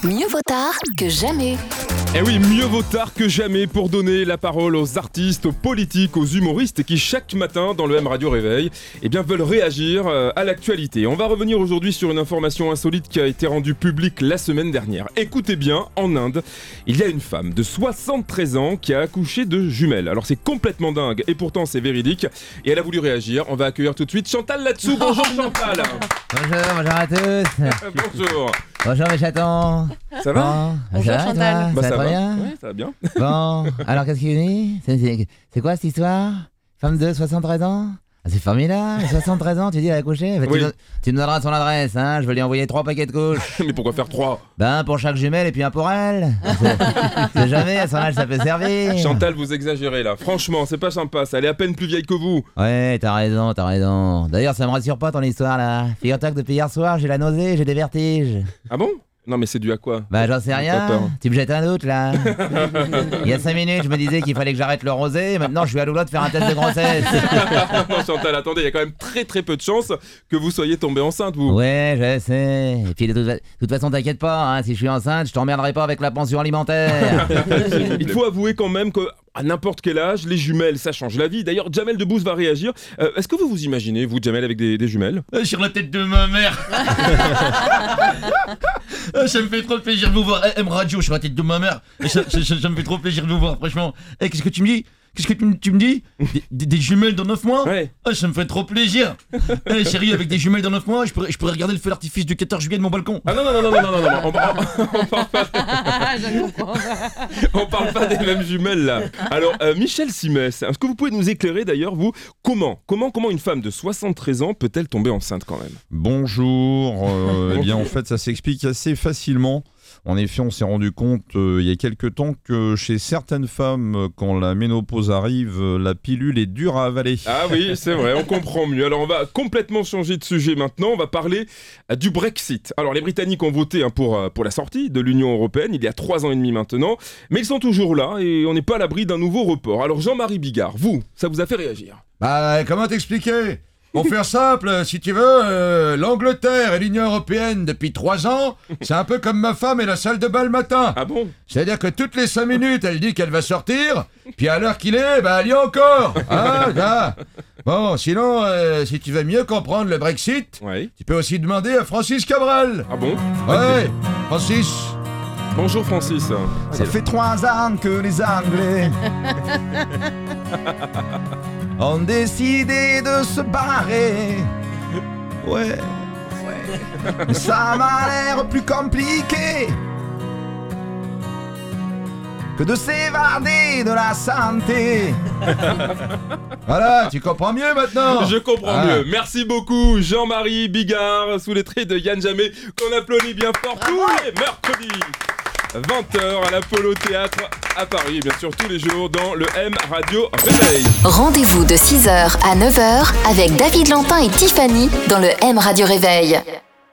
Mieux vaut tard que jamais. Eh oui, mieux vaut tard que jamais pour donner la parole aux artistes, aux politiques, aux humoristes qui chaque matin dans le M Radio Réveil veulent réagir à l'actualité. On va revenir aujourd'hui sur une information insolite qui a été rendue publique la semaine dernière. Écoutez bien, en Inde, il y a une femme de 73 ans qui a accouché de jumelles. Alors c'est complètement dingue et pourtant c'est véridique et elle a voulu réagir. On va accueillir tout de suite Chantal là-dessous. Bonjour Chantal. Bonjour à tous. Bonjour. Bonjour mes chatons. Ça va? Bonjour Chantal. Bah, ça va bien? Ouais, ça va bien. Bon, alors qu'est-ce qu'il dit? C'est quoi cette histoire? Femme de 73 ans? Ah, c'est formidable, 73 ans, tu dis elle a accouché? Oui. Tu me donneras son adresse, hein, je vais lui envoyer 3 paquets de couches. Mais pourquoi faire 3? Ben, un pour chaque jumelle et puis un pour elle. C'est jamais, à son âge ça peut servir. Chantal, vous exagérez là. Franchement, c'est pas sympa, ça. Elle est à peine plus vieille que vous. Ouais, t'as raison. D'ailleurs, ça me rassure pas ton histoire là. Figure-toi que depuis hier soir, j'ai la nausée, j'ai des vertiges. Ah bon? Non mais c'est dû à quoi? Bah j'en sais J'ai pas rien, peur. tu me jettes un doute là. Il y a 5 minutes je me disais qu'il fallait que j'arrête le rosé, maintenant je suis à l'eau de faire un test de grossesse. Non Chantal, attendez, il y a quand même très peu de chances que vous soyez tombée enceinte, vous. Ouais je sais, et puis de toute façon t'inquiète pas, hein, si je suis enceinte je t'emmerderai pas avec la pension alimentaire. Il faut avouer quand même que à n'importe quel âge, les jumelles, ça change la vie. D'ailleurs, Jamel Debbouze va réagir. Est-ce que vous vous imaginez, vous, Jamel, avec des jumelles? Sur la tête de ma mère. Ça me fait trop plaisir de vous voir. M Radio sur la tête de ma mère. Ça me fait trop plaisir de vous voir, franchement. Qu'est-ce que tu me dis? Qu'est-ce que tu me dis? Des jumelles dans 9 mois? Ouais. Ça me fait trop plaisir. Chérie, avec des jumelles dans 9 mois, je pourrais regarder le feu d'artifice du 14 juillet de mon balcon. Ah non, on parle pas, Je comprends. on parle pas des mêmes jumelles, là. Alors, Michel Simès, est-ce que vous pouvez nous éclairer, d'ailleurs, vous, comment une femme de 73 ans peut-elle tomber enceinte, quand même? Bonjour, eh bien en fait ça s'explique assez facilement. En effet, on s'est rendu compte il y a quelques temps que chez certaines femmes, quand la ménopause arrive, la pilule est dure à avaler. Ah oui, c'est vrai, on comprend mieux. Alors on va complètement changer de sujet maintenant, on va parler du Brexit. Alors les Britanniques ont voté pour la sortie de l'Union Européenne il y a 3 ans et demi maintenant, mais ils sont toujours là et on n'est pas à l'abri d'un nouveau report. Alors Jean-Marie Bigard, vous, ça vous a fait réagir? Bah, comment t'expliquer? Pour faire simple, si tu veux, l'Angleterre et l'Union Européenne depuis 3 ans, c'est un peu comme ma femme et la salle de bain le matin. Ah bon? C'est-à-dire que toutes les 5 minutes, elle dit qu'elle va sortir, puis à l'heure qu'il est, bah elle y est encore. Ah, là. Bon, sinon, si tu veux mieux comprendre le Brexit, Ouais. tu peux aussi demander à Francis Cabral. Ah bon? Ouais, Francis. Bonjour Francis. Ça fait 3 ans que les Anglais ont décidé de se barrer. Ouais. Mais ça m'a l'air plus compliqué que de s'évader de la santé. Voilà, tu comprends mieux maintenant. Je comprends mieux. Merci beaucoup Jean-Marie Bigard, sous les traits de Yann Jammet, qu'on applaudit bien fort tous les mercredis. 20h à l'Apollo Théâtre à Paris et bien sûr tous les jours dans le M Radio Réveil. Rendez-vous de 6h à 9h avec David Lantin et Tiffany dans le M Radio Réveil.